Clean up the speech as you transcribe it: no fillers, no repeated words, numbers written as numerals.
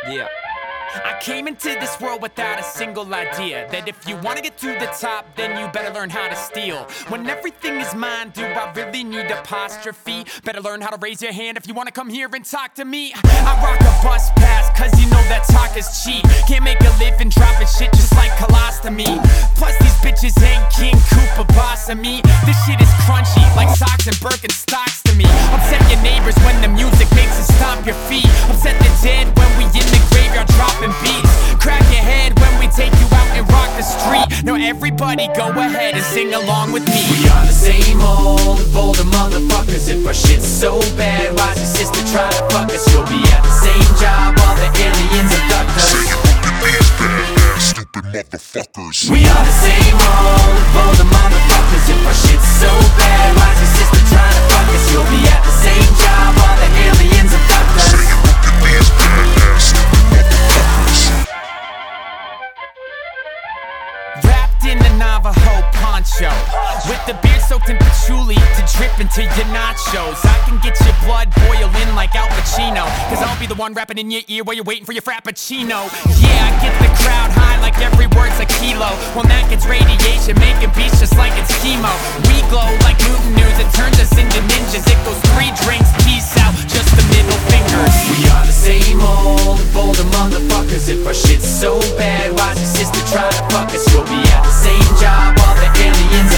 Yeah. I came into this world without a single idea that if you wanna get to the top, then you better learn how to steal. When everything is mine, do I really need apostrophe? Better learn how to raise your hand if you wanna come here and talk to me. I rock a bus pass, cause you know that talk is cheap. Can't make a living dropping shit just like colostomy. Plus these bitches ain't King Koopa boss of me. This shit is crunchy, like socks and Birkenstocks to me. Upset your neighbors when the music makes it stomp your feet. Upset the dead when we in the graveyard dropping beats. Crack your head when we take you out and rock the street. Now everybody go ahead and sing along with me. We are the same old older motherfuckers. If our shit's so bad, why's your sister try to fuck us? You'll be at the same job, all the aliens abduct us. Stupid motherfuckers. We are the same old older motherfuckers. If our shit's so bad, why's your sister try to fuck us? You'll be at the same job, all the aliens abduct us. Wrapped in a Navajo poncho, with the beard soaked in patchouli to drip into your nachos. I can get your blood boiling like Al Pacino, cause I'll be the one rapping in your ear while you're waiting for your frappuccino. Yeah, I get the crowd high like every word's a kilo. When that gets radiation, making beats just like it's chemo. We glow like Newton News, it turns us into ninjas. It goes 3 drinks, peace out, just the middle fingers. We are the same old older motherfuckers. If our shit's so bad, why's your sister try to fuck us? You'll be at the same job, all the aliens